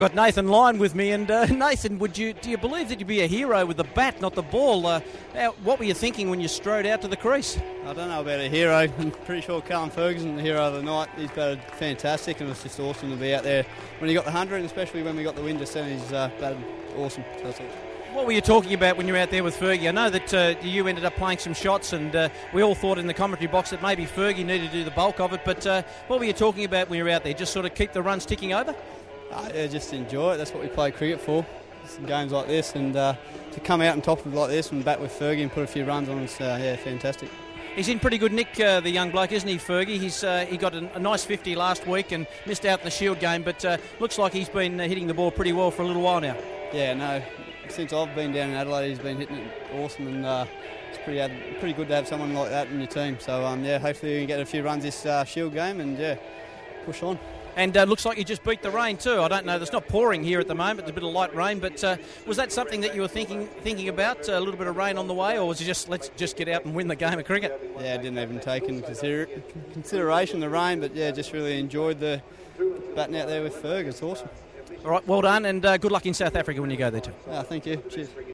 Got Nathan Lyon with me, and Nathan, do you believe that you'd be a hero with the bat, not the ball? What were you thinking when you strode out to the crease? I don't know about a hero. I'm pretty sure Callum Ferguson, the hero of the night, he's batted fantastic, and it was just awesome to be out there when he got the 100, and especially when we got the win just then. He's batted awesome. So that's awesome. What were you talking about when you were out there with Fergie? I know that you ended up playing some shots, and we all thought in the commentary box that maybe Fergie needed to do the bulk of it, but what were you talking about when you were out there? Just sort of keep the runs ticking over? Yeah, just enjoy it. That's what we play cricket for. Some games like this, and to come out on top of it like this and bat with Fergie and put a few runs on us, fantastic. He's in pretty good nick, the young bloke, isn't he, Fergie? He got a nice 50 last week and missed out in the Shield game, but looks like he's been hitting the ball pretty well for a little while now. Yeah, no, since I've been down in Adelaide, he's been hitting it awesome, and it's pretty good to have someone like that in your team. So, hopefully we can get a few runs this Shield game and, push on. And looks like you just beat the rain too. I don't know, it's not pouring here at the moment, there's a bit of light rain, but was that something that you were thinking about, a little bit of rain on the way, or was it just let's just get out and win the game of cricket? Yeah, I didn't even take into consideration the rain, but just really enjoyed the batting out there with Ferg. It's awesome. All right, well done, and good luck in South Africa when you go there too. Thank you. Cheers.